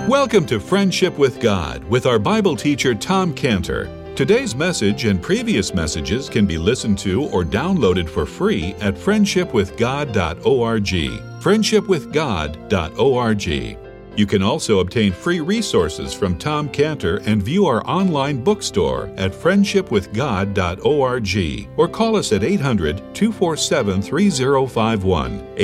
Welcome to Friendship with God with our Bible teacher Tom Cantor. Today's message and previous messages can be listened to or downloaded for free at friendshipwithgod.org. friendshipwithgod.org. You can also obtain free resources from Tom Cantor and view our online bookstore at friendshipwithgod.org or call us at 800-247-3051,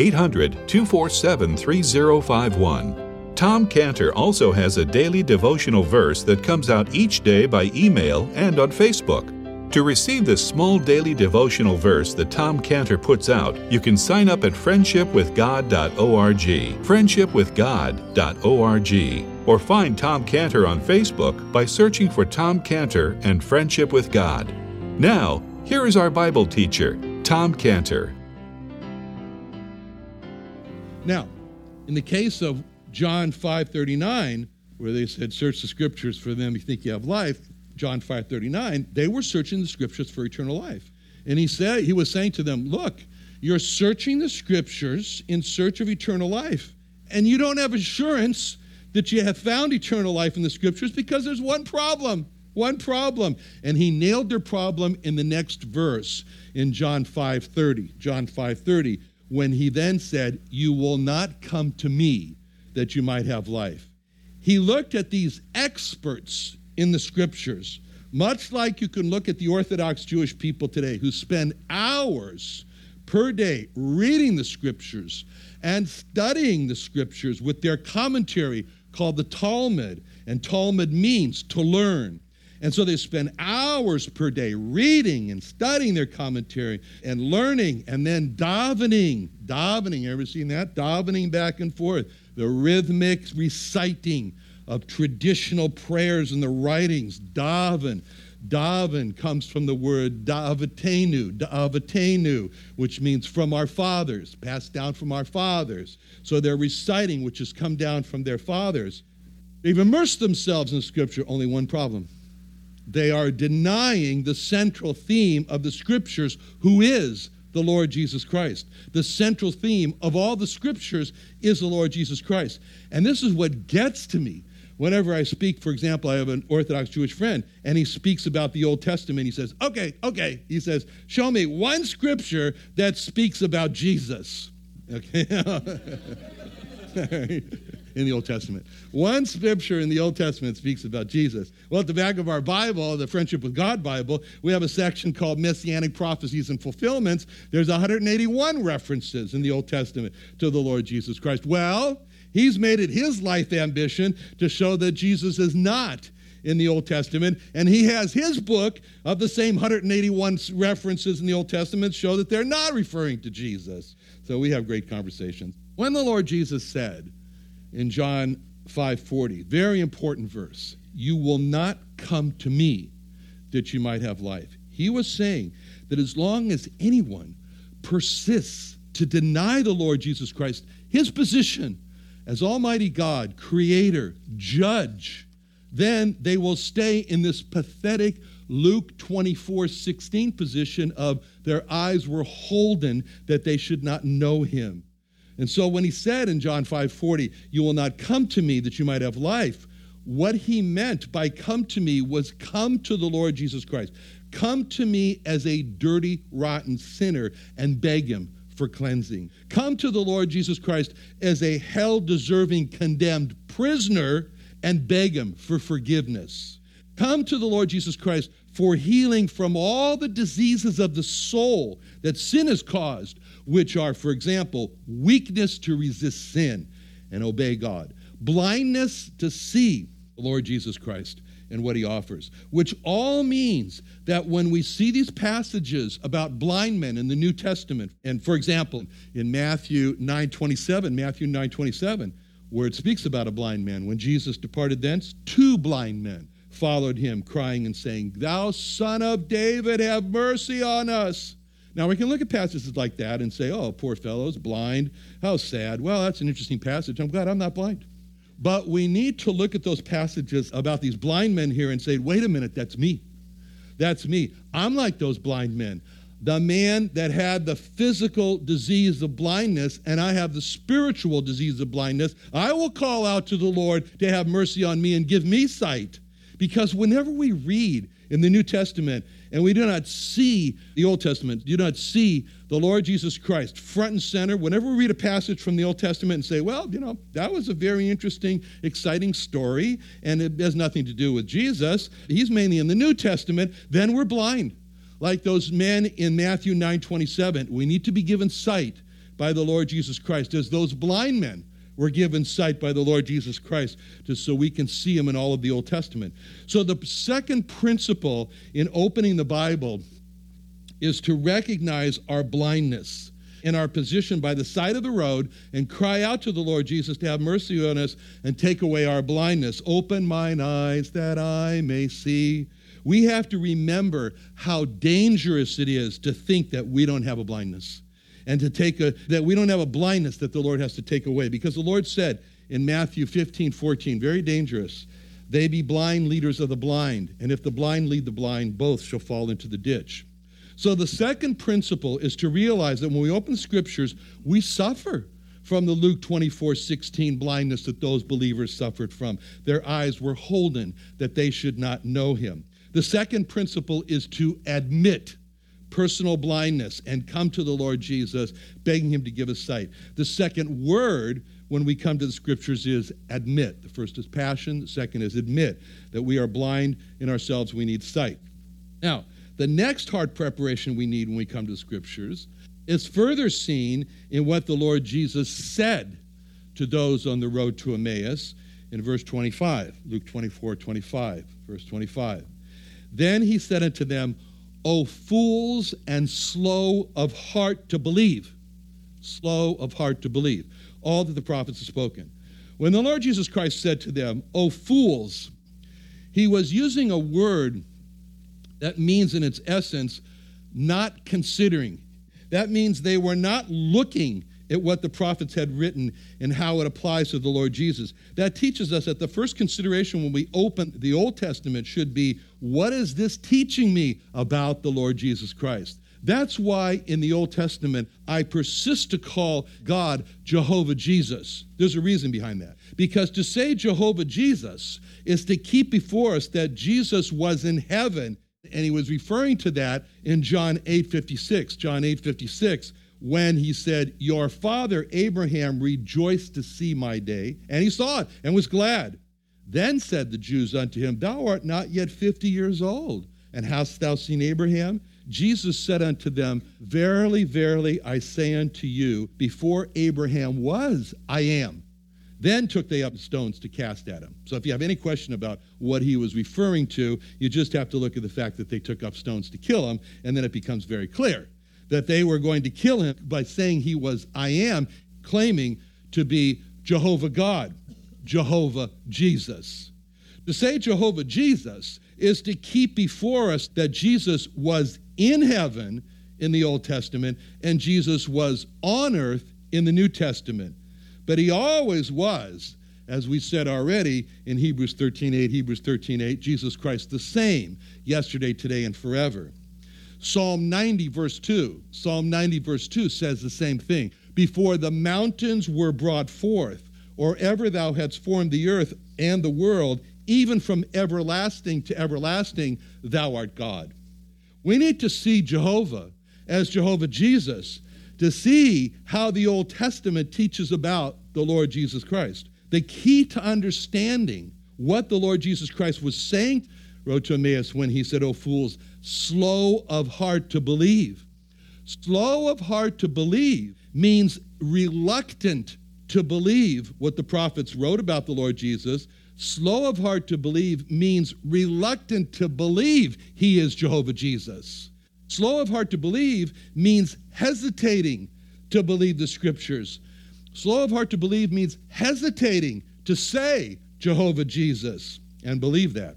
800-247-3051. Tom Cantor also has a daily devotional verse that comes out each day by email and on Facebook. To receive this small daily devotional verse that Tom Cantor puts out, you can sign up at friendshipwithgod.org, friendshipwithgod.org, or find Tom Cantor on Facebook by searching for Tom Cantor and Friendship with God. Now, here is our Bible teacher, Tom Cantor. Now, in the case of John 5:39, where they said, search the scriptures for them you think you have life, John 5:39, they were searching the scriptures for eternal life. And he was saying to them, look, you're searching the scriptures in search of eternal life. And you don't have assurance that you have found eternal life in the scriptures because there's one problem. And he nailed their problem in the next verse in John 5:30, when he then said, you will not come to me that you might have life. He looked at these experts in the scriptures, much like you can look at the Orthodox Jewish people today who spend hours per day reading the scriptures and studying the scriptures with their commentary called the Talmud. And Talmud means to learn. And so they spend hours per day reading and studying their commentary and learning and then davening. Ever seen that? Davening back and forth. The rhythmic reciting of traditional prayers in the writings. Daven comes from the word da'avatenu, which means from our fathers, passed down from our fathers. So they're reciting, which has come down from their fathers. They've immersed themselves in Scripture. Only one problem. They are denying the central theme of the Scriptures, who is the Lord Jesus Christ. The central theme of all the Scriptures is the Lord Jesus Christ. And this is what gets to me. Whenever I speak, for example, I have an Orthodox Jewish friend, and he speaks about the Old Testament. He says, okay. He says, show me one Scripture that speaks about Jesus. Okay. In the Old Testament. One scripture in the Old Testament speaks about Jesus. Well, at the back of our Bible, the Friendship with God Bible, we have a section called Messianic Prophecies and Fulfillments. There's 181 references in the Old Testament to the Lord Jesus Christ. Well, he's made it his life ambition to show that Jesus is not in the Old Testament, and he has his book of the same 181 references in the Old Testament show that they're not referring to Jesus. So we have great conversations. When the Lord Jesus said, in John 5:40, very important verse, you will not come to me that you might have life. He was saying that as long as anyone persists to deny the Lord Jesus Christ, his position as Almighty God, Creator, Judge, then they will stay in this pathetic Luke 24:16 position of their eyes were holden that they should not know him. And so when he said in John 5:40, you will not come to me that you might have life, what he meant by come to me was come to the Lord Jesus Christ. Come to me as a dirty, rotten sinner and beg him for cleansing. Come to the Lord Jesus Christ as a hell-deserving, condemned prisoner and beg him for forgiveness. Come to the Lord Jesus Christ for healing from all the diseases of the soul that sin has caused, which are, for example, weakness to resist sin and obey God, blindness to see the Lord Jesus Christ and what he offers, which all means that when we see these passages about blind men in the New Testament, and for example, in Matthew 9:27, where it speaks about a blind man, when Jesus departed thence, 2 blind men followed him, crying and saying, thou son of David, have mercy on us. Now, we can look at passages like that and say, oh, poor fellow's blind. How sad. Well, that's an interesting passage. I'm glad I'm not blind. But we need to look at those passages about these blind men here and say, wait a minute, that's me. I'm like those blind men. the man that had the physical disease of blindness, and I have the spiritual disease of blindness, I will call out to the Lord to have mercy on me and give me sight. Because whenever we read in the New Testament and we do not see the Old Testament, do not see the Lord Jesus Christ front and center, whenever we read a passage from the Old Testament and say, well, that was a very interesting, exciting story, and it has nothing to do with Jesus, he's mainly in the New Testament, then we're blind. Like those men in Matthew 9:27, we need to be given sight by the Lord Jesus Christ, as those blind men were given sight by the Lord Jesus Christ, just so we can see him in all of the Old Testament. So the second principle in opening the Bible is to recognize our blindness and our position by the side of the road and cry out to the Lord Jesus to have mercy on us and take away our blindness. Open mine eyes that I may see. We have to remember how dangerous it is to think that we don't have a blindness and that we don't have a blindness that the Lord has to take away. Because the Lord said in Matthew 15:14, very dangerous, they be blind leaders of the blind, and if the blind lead the blind, both shall fall into the ditch. So the second principle is to realize that when we open scriptures, we suffer from the Luke 24:16 blindness that those believers suffered from. Their eyes were holden that they should not know him. The second principle is to admit personal blindness and come to the Lord Jesus, begging him to give us sight. The second word when we come to the scriptures is admit. The first is passion. The second is admit that we are blind in ourselves. We need sight. Now, the next heart preparation we need when we come to the scriptures is further seen in what the Lord Jesus said to those on the road to Emmaus in verse 25, Luke 24:25, verse 25. Then he said unto them, O fools and slow of heart to believe. Slow of heart to believe. All that the prophets have spoken. When the Lord Jesus Christ said to them, O fools, he was using a word that means in its essence, not considering. That means they were not looking at what the prophets had written and how it applies to the Lord Jesus. That teaches us that the first consideration when we open the Old Testament should be, what is this teaching me about the Lord Jesus Christ? That's why in the Old Testament, I persist to call God Jehovah Jesus. There's a reason behind that. Because to say Jehovah Jesus is to keep before us that Jesus was in heaven, and he was referring to that in John 8:56. John 8:56, when he said, your father Abraham rejoiced to see my day, and he saw it and was glad. Then said the Jews unto him, thou art not yet 50 years old, and hast thou seen Abraham? Jesus said unto them, verily, verily, I say unto you, before Abraham was, I am. Then took they up stones to cast at him. So if you have any question about what he was referring to, you just have to look at the fact that they took up stones to kill him, and then it becomes very clear that they were going to kill him by saying he was I am, claiming to be Jehovah God, Jehovah Jesus. To say Jehovah Jesus is to keep before us that Jesus was in heaven in the Old Testament and Jesus was on earth in the New Testament. But he always was, as we said already in Hebrews 13:8, Jesus Christ the same yesterday, today, and forever. Psalm 90 verse 2 says the same thing. Before the mountains were brought forth, or ever thou hadst formed the earth and the world, even from everlasting to everlasting, thou art God. We need to see Jehovah as Jehovah Jesus to see how the Old Testament teaches about the Lord Jesus Christ. The key to understanding what the Lord Jesus Christ was saying, road to Emmaus, when he said, O fools, slow of heart to believe. Slow of heart to believe means reluctant to believe what the prophets wrote about the Lord Jesus. Slow of heart to believe means reluctant to believe he is Jehovah Jesus. Slow of heart to believe means hesitating to believe the scriptures. Slow of heart to believe means hesitating to say Jehovah Jesus and believe that.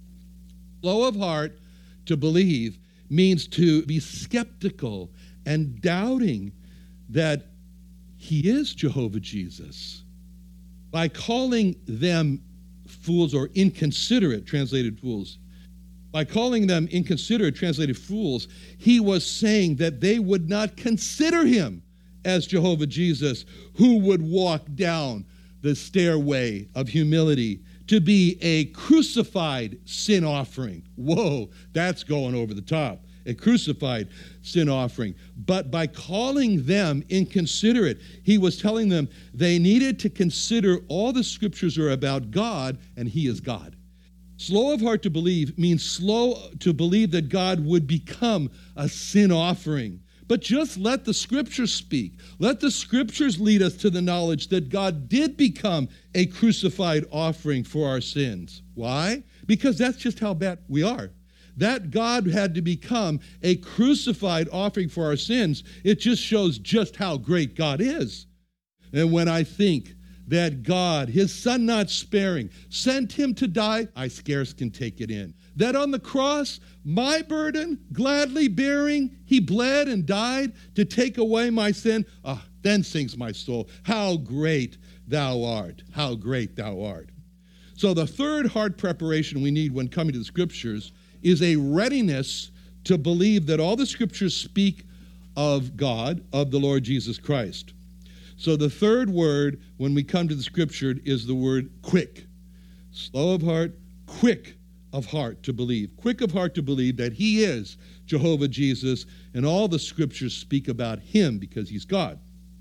Slow of heart to believe means to be skeptical and doubting that he is Jehovah Jesus. By calling them fools or inconsiderate, translated fools, By calling them inconsiderate, translated fools, he was saying that they would not consider him as Jehovah Jesus, who would walk down the stairway of humility to be a crucified sin offering. Whoa, that's going over the top. A crucified sin offering. But by calling them inconsiderate, he was telling them they needed to consider all the scriptures are about God, and he is God. Slow of heart to believe means slow to believe that God would become a sin offering. But just let the scriptures speak. Let the scriptures lead us to the knowledge that God did become a crucified offering for our sins. Why? Because that's just how bad we are. That God had to become a crucified offering for our sins, it just shows just how great God is. And when I think that God, his son not sparing, sent him to die, I scarce can take it in. That on the cross, my burden, gladly bearing, he bled and died to take away my sin. Then sings my soul, how great thou art, how great thou art. So the third heart preparation we need when coming to the scriptures is a readiness to believe that all the scriptures speak of God, of the Lord Jesus Christ. So the third word when we come to the scripture is the word quick. Slow of heart, quick of heart to believe. Quick of heart to believe that he is Jehovah Jesus, and all the scriptures speak about him because he's God.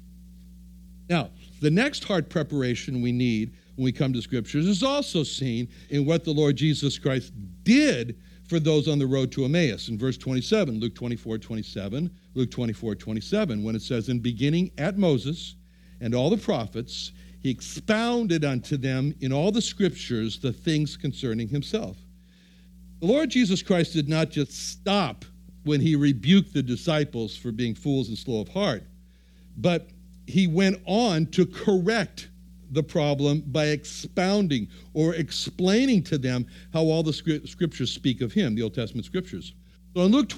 Now, the next heart preparation we need when we come to scriptures is also seen in what the Lord Jesus Christ did for those on the road to Emmaus. In verse 27, Luke 24:27, Luke 24:27, when it says, in beginning at Moses and all the prophets, he expounded unto them in all the scriptures the things concerning himself. The Lord Jesus Christ did not just stop when he rebuked the disciples for being fools and slow of heart, but he went on to correct the problem by expounding or explaining to them how all the scriptures speak of him, the Old Testament scriptures. So in Luke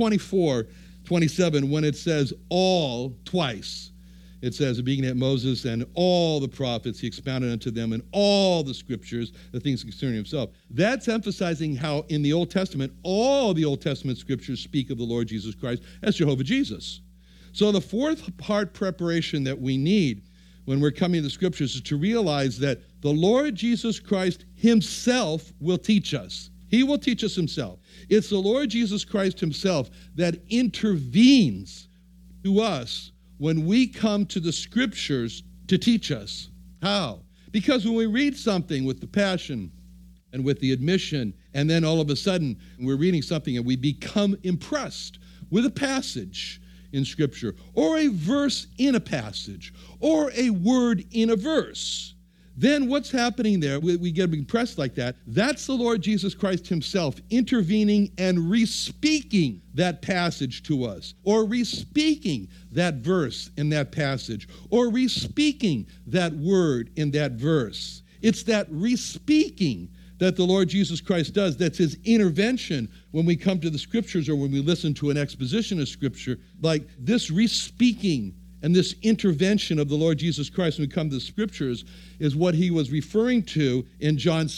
24:27, when it says all twice, it says, beginning at Moses and all the prophets, he expounded unto them in all the scriptures, the things concerning himself. That's emphasizing how in the Old Testament, all the Old Testament scriptures speak of the Lord Jesus Christ as Jehovah Jesus. So the fourth part preparation that we need when we're coming to the scriptures is to realize that the Lord Jesus Christ himself will teach us. He will teach us himself. It's the Lord Jesus Christ himself that intervenes to us when we come to the scriptures to teach us. How? Because when we read something with the passion and with the admission, and then all of a sudden we're reading something and we become impressed with a passage in scripture, or a verse in a passage, or a word in a verse, then what's happening there? We get impressed like that. That's the Lord Jesus Christ himself intervening and re-speaking that passage to us, or re-speaking that verse in that passage, or re-speaking that word in that verse. It's that re-speaking that the Lord Jesus Christ does. That's his intervention when we come to the scriptures or when we listen to an exposition of scripture. Like this re-speaking and this intervention of the Lord Jesus Christ when we come to the scriptures is what he was referring to in John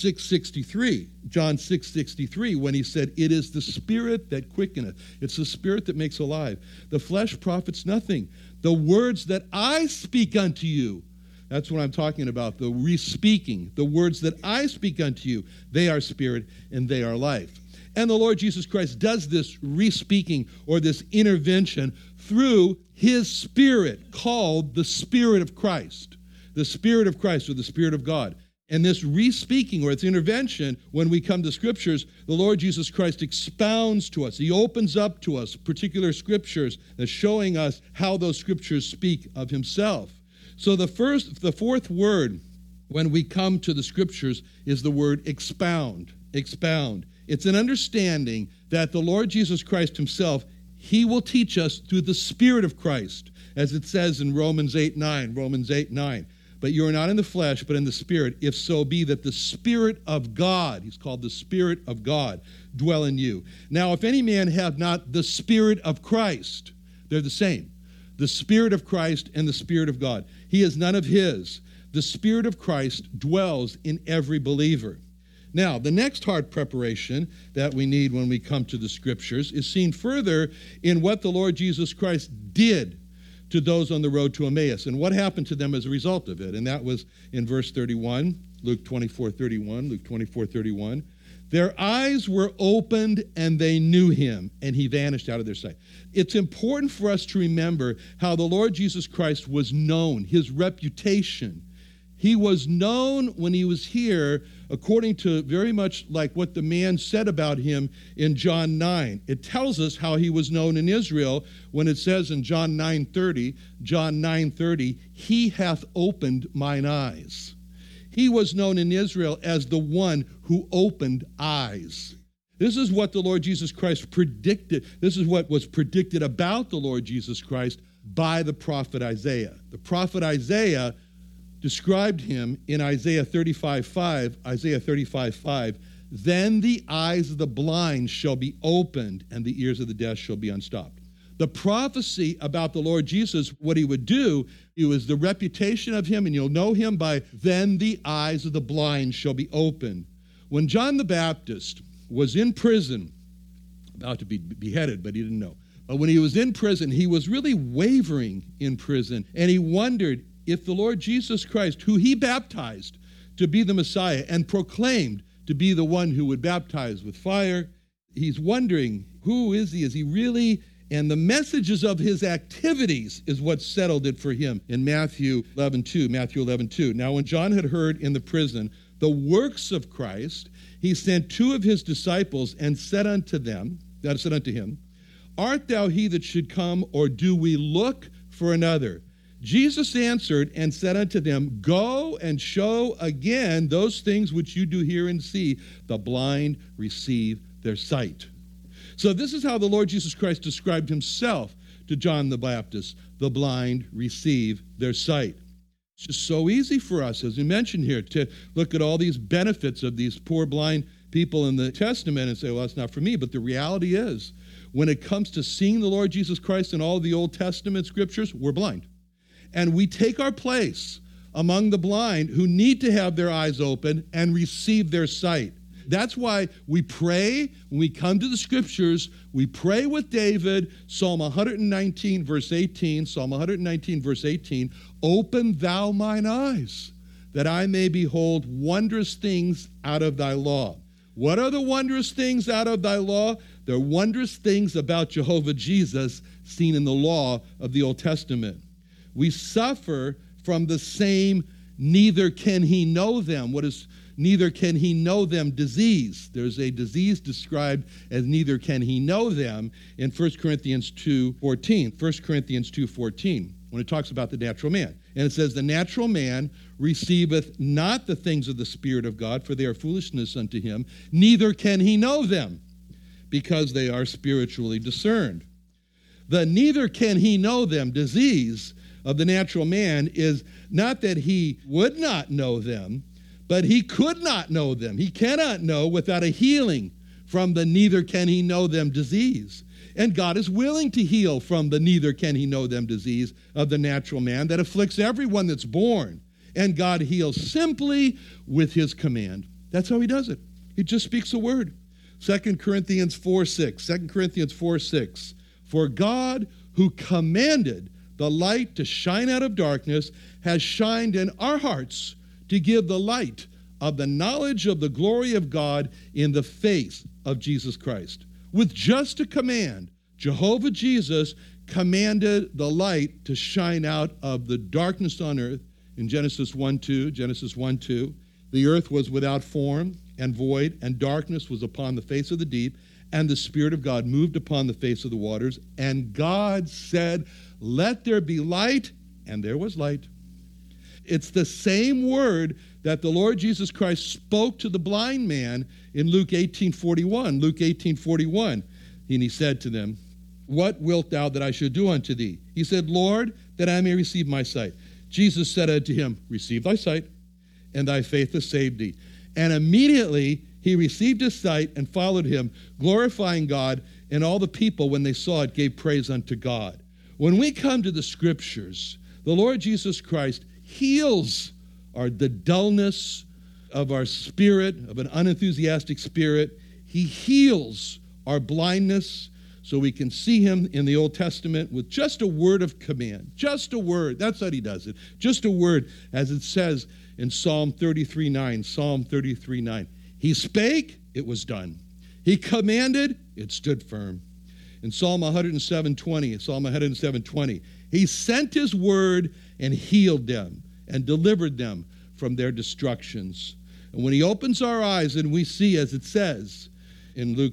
6:63. John 6:63, when he said, it is the spirit that quickeneth. It's the spirit that makes alive. The flesh profits nothing. The words that I speak unto you, that's what I'm talking about, the re-speaking. The words that I speak unto you, they are spirit and they are life. And the Lord Jesus Christ does this re-speaking or this intervention through his spirit called the Spirit of Christ. The Spirit of Christ or the Spirit of God. And this re-speaking or its intervention, when we come to scriptures, the Lord Jesus Christ expounds to us. He opens up to us particular scriptures that's showing us how those scriptures speak of himself. So the fourth word when we come to the scriptures is the word expound. Expound. It's an understanding that the Lord Jesus Christ himself, he will teach us through the Spirit of Christ, as it says in Romans 8:9. But you are not in the flesh, but in the Spirit, if so be that the Spirit of God, he's called the Spirit of God, dwell in you. Now, if any man have not the Spirit of Christ, they're the same. The Spirit of Christ and the Spirit of God. He is none of his. The Spirit of Christ dwells in every believer. Now, the next heart preparation that we need when we come to the Scriptures is seen further in what the Lord Jesus Christ did to those on the road to Emmaus and what happened to them as a result of it. And that was in verse 31, Luke 24:31. Their eyes were opened and they knew him, and he vanished out of their sight. It's important for us to remember how the Lord Jesus Christ was known, his reputation. He was known when he was here according to very much like what the man said about him in John 9. It tells us how he was known in Israel when it says in John 9:30, he hath opened mine eyes. He was known in Israel as the one who opened eyes. This is what the Lord Jesus Christ predicted. This is what was predicted about the Lord Jesus Christ by the prophet Isaiah. The prophet Isaiah described him in Isaiah 35:5. Then the eyes of the blind shall be opened, and the ears of the deaf shall be unstopped. The prophecy about the Lord Jesus, what he would do, it was the reputation of him, and you'll know him by, then the eyes of the blind shall be opened. When John the Baptist was in prison, about to be beheaded, but he didn't know. But when he was in prison, he was really wavering in prison, and he wondered if the Lord Jesus Christ, who he baptized to be the Messiah and proclaimed to be the one who would baptize with fire, he's wondering, who is he? Is he really? And the messages of his activities is what settled it for him in Matthew 11:2. Now, when John had heard in the prison the works of Christ, he sent two of his disciples and said unto him, Art thou he that should come, or do we look for another? Jesus answered and said unto them, Go and show again those things which you do hear and see. The blind receive their sight. So this is how the Lord Jesus Christ described himself to John the Baptist. The blind receive their sight. It's just so easy for us, as we mentioned here, to look at all these benefits of these poor blind people in the Testament and say, well, that's not for me. But the reality is, when it comes to seeing the Lord Jesus Christ in all of the Old Testament scriptures, we're blind. And we take our place among the blind who need to have their eyes open and receive their sight. That's why we pray, when we come to the scriptures, we pray with David, Psalm 119, verse 18, open thou mine eyes, that I may behold wondrous things out of thy law. What are the wondrous things out of thy law? They're wondrous things about Jehovah Jesus seen in the law of the Old Testament. We suffer from the same neither can he know them. What is neither can he know them disease? There's a disease described as neither can he know them in 1 Corinthians 2:14, when it talks about the natural man. And it says, the natural man receiveth not the things of the Spirit of God, for they are foolishness unto him, neither can he know them, because they are spiritually discerned. The neither can he know them disease of the natural man is not that he would not know them, but he could not know them. He cannot know without a healing from the neither can he know them disease. And God is willing to heal from the neither can he know them disease of the natural man that afflicts everyone that's born. And God heals simply with his command. That's how he does it. He just speaks a word. 2 Corinthians 4:6. For God, who commanded the light to shine out of darkness, has shined in our hearts to give the light of the knowledge of the glory of God in the face of Jesus Christ. With just a command, Jehovah Jesus commanded the light to shine out of the darkness on earth. In Genesis 1:2, the earth was without form and void, and darkness was upon the face of the deep, and the Spirit of God moved upon the face of the waters. And God said, let there be light, and there was light. It's the same word that the Lord Jesus Christ spoke to the blind man in Luke 18:41. And he said to them, what wilt thou that I should do unto thee? He said, Lord, that I may receive my sight. Jesus said unto him, receive thy sight, and thy faith hath saved thee. And immediately he received his sight and followed him, glorifying God, and all the people, when they saw it, gave praise unto God. When we come to the scriptures, the Lord Jesus Christ heals the dullness, of our spirit, of an unenthusiastic spirit. He heals our blindness so we can see him in the Old Testament with just a word of command. Just a word. That's how he does it. Just a word, as it says in Psalm 33:9. Psalm 33:9. He spake, it was done. He commanded, it stood firm. In Psalm 107:20, he sent his word and healed them and delivered them from their destructions. And when he opens our eyes and we see, as it says in Luke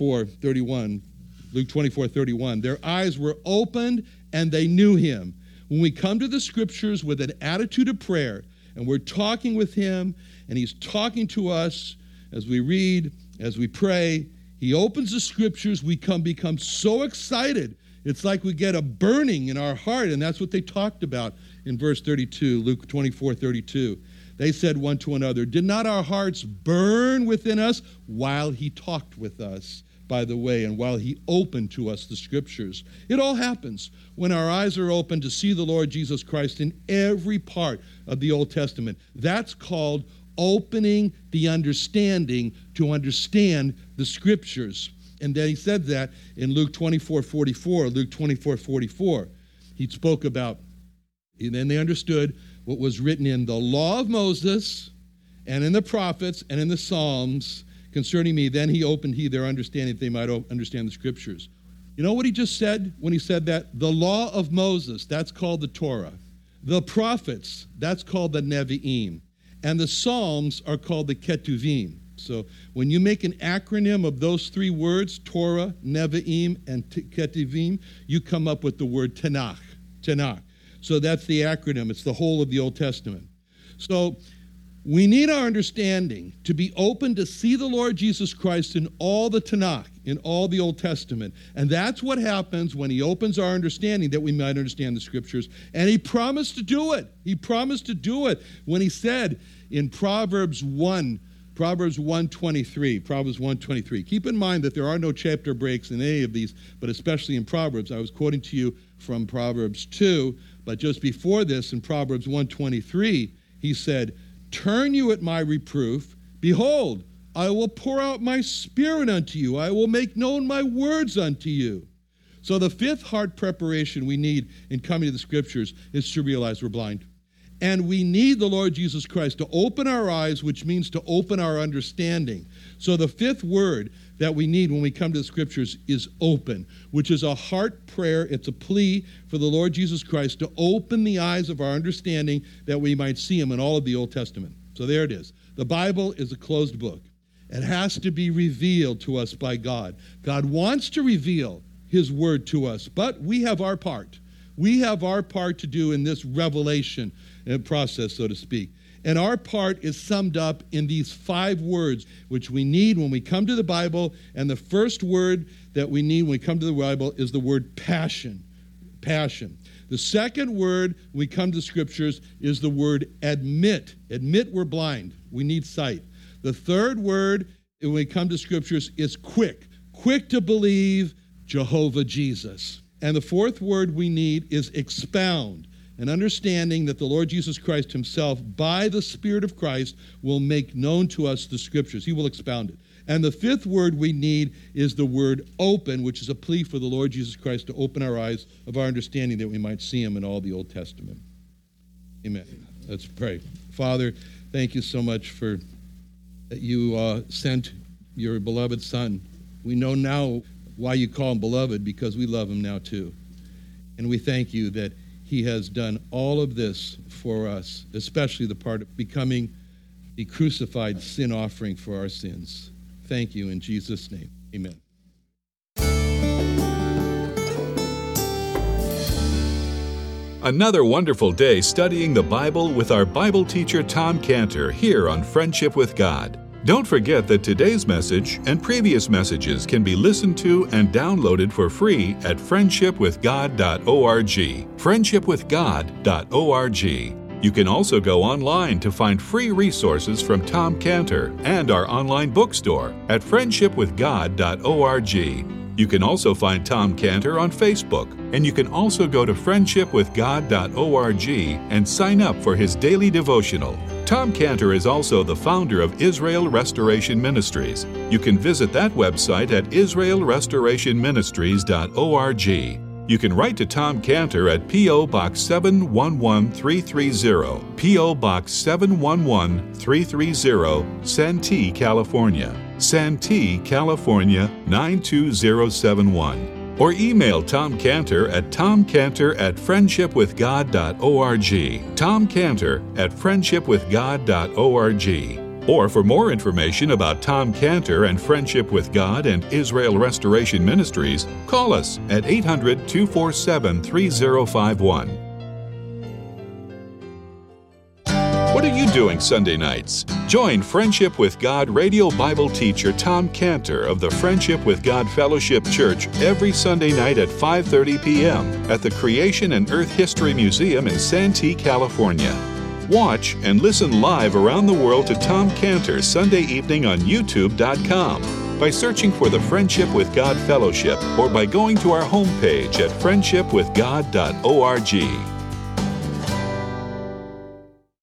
24:31, their eyes were opened and they knew him. When we come to the scriptures with an attitude of prayer and we're talking with him and he's talking to us as we read, as we pray, he opens the scriptures, we become so excited. It's like we get a burning in our heart, and that's what they talked about in verse 32, Luke 24:32. They said one to another, did not our hearts burn within us while he talked with us by the way, and while he opened to us the scriptures? It all happens when our eyes are open to see the Lord Jesus Christ in every part of the Old Testament. That's called opening the understanding to understand the scriptures. And then he said that in Luke 24:44. He spoke about, and then they understood what was written in the law of Moses and in the prophets and in the Psalms concerning me. Then he opened their understanding that they might understand the scriptures. You know what he just said when he said that? The law of Moses, that's called the Torah. The prophets, that's called the Nevi'im. And the Psalms are called the Ketuvim. So when you make an acronym of those three words, Torah, Nevi'im, and Ketuvim, you come up with the word Tanakh. Tanakh. So that's the acronym. It's the whole of the Old Testament. So we need our understanding to be open to see the Lord Jesus Christ in all the Tanakh, in all the Old Testament. And that's what happens when he opens our understanding that we might understand the scriptures. And he promised to do it. He promised to do it when he said in Proverbs 1:23. Keep in mind that there are no chapter breaks in any of these, but especially in Proverbs. I was quoting to you from Proverbs 2, but just before this, in Proverbs 1:23, he said, turn you at my reproof. Behold, I will pour out my spirit unto you. I will make known my words unto you. So the fifth heart preparation we need in coming to the scriptures is to realize we're blind. And we need the Lord Jesus Christ to open our eyes, which means to open our understanding. So the fifth word that we need when we come to the scriptures is open, which is a heart prayer. It's a plea for the Lord Jesus Christ to open the eyes of our understanding that we might see him in all of the Old Testament. So there it is. The Bible is a closed book. It has to be revealed to us by God. God wants to reveal his word to us, but we have our part. We have our part to do in this revelation process, so to speak. And our part is summed up in these 5 words, which we need when we come to the Bible. And the first word that we need when we come to the Bible is the word passion. Passion. The second word when we come to the scriptures is the word admit. Admit we're blind. We need sight. The third word when we come to scriptures is quick. Quick to believe Jehovah Jesus. And the fourth word we need is expound. An understanding that the Lord Jesus Christ himself, by the Spirit of Christ, will make known to us the scriptures. He will expound it. And the fifth word we need is the word open, which is a plea for the Lord Jesus Christ to open our eyes of our understanding that we might see him in all the Old Testament. Amen. Let's pray. Father, thank you so much for that you sent your beloved Son. We know now why you call him beloved, because we love him now too. And we thank you that he has done all of this for us, especially the part of becoming the crucified sin offering for our sins. Thank you in Jesus' name. Amen. Another wonderful day studying the Bible with our Bible teacher Tom Cantor here on Friendship with God. Don't forget that today's message and previous messages can be listened to and downloaded for free at friendshipwithgod.org. friendshipwithgod.org. You can also go online to find free resources from Tom Cantor and our online bookstore at friendshipwithgod.org. You can also find Tom Cantor on Facebook, and you can also go to friendshipwithgod.org and sign up for his daily devotional. Tom Cantor is also the founder of Israel Restoration Ministries. You can visit that website at israelrestorationministries.org. You can write to Tom Cantor at P.O. Box 711330, P.O. Box 711330, Santee, California. Santee, California 92071. Or email Tom Cantor at tomcantor@friendshipwithgod.org, tomcantor@friendshipwithgod.org. Or for more information about Tom Cantor and Friendship with God and Israel Restoration Ministries, call us at 800-247-3051. What are you doing Sunday nights? Join Friendship with God radio Bible teacher Tom Cantor of the Friendship with God Fellowship Church every Sunday night at 5:30 p.m. at the Creation and Earth History Museum in Santee, California. Watch and listen live around the world to Tom Cantor Sunday evening on YouTube.com by searching for the Friendship with God Fellowship or by going to our homepage at friendshipwithgod.org.